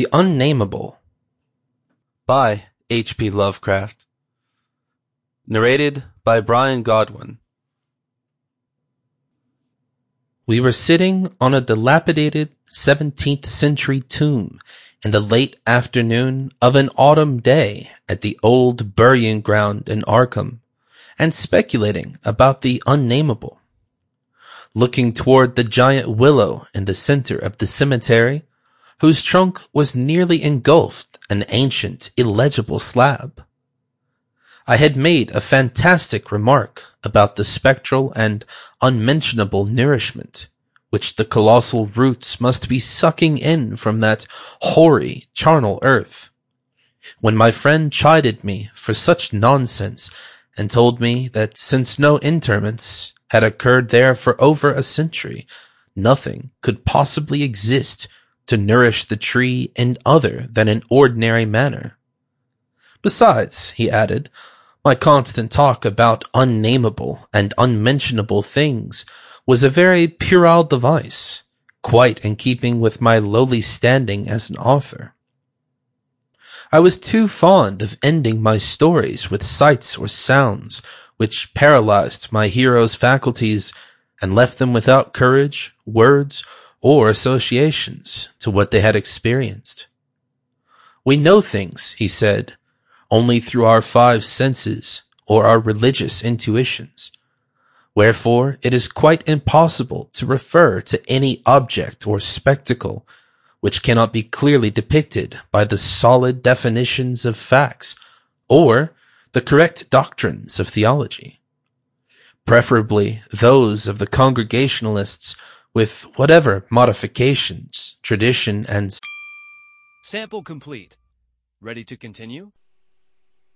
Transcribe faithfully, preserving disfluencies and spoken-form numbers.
The Unnameable by H P Lovecraft. Narrated by Brian Godwin. We were sitting on a dilapidated seventeenth century tomb in the late afternoon of an autumn day at the old burying ground in Arkham, and speculating about the unnameable. Looking toward the giant willow in the center of the cemetery, whose trunk was nearly engulfed an ancient, illegible slab. I had made a fantastic remark about the spectral and unmentionable nourishment which the colossal roots must be sucking in from that hoary, charnel earth, when my friend chided me for such nonsense and told me that since no interments had occurred there for over a century, nothing could possibly exist to nourish the tree in other than an ordinary manner. Besides, he added, my constant talk about unnameable and unmentionable things was a very puerile device, quite in keeping with my lowly standing as an author. I was too fond of ending my stories with sights or sounds which paralyzed my heroes' faculties and left them without courage, words, or associations to what they had experienced. We know things, he said, only through our five senses or our religious intuitions. Wherefore, it is quite impossible to refer to any object or spectacle which cannot be clearly depicted by the solid definitions of facts or the correct doctrines of theology, preferably those of the Congregationalists, with whatever modifications, tradition, and Sample complete. Ready to continue?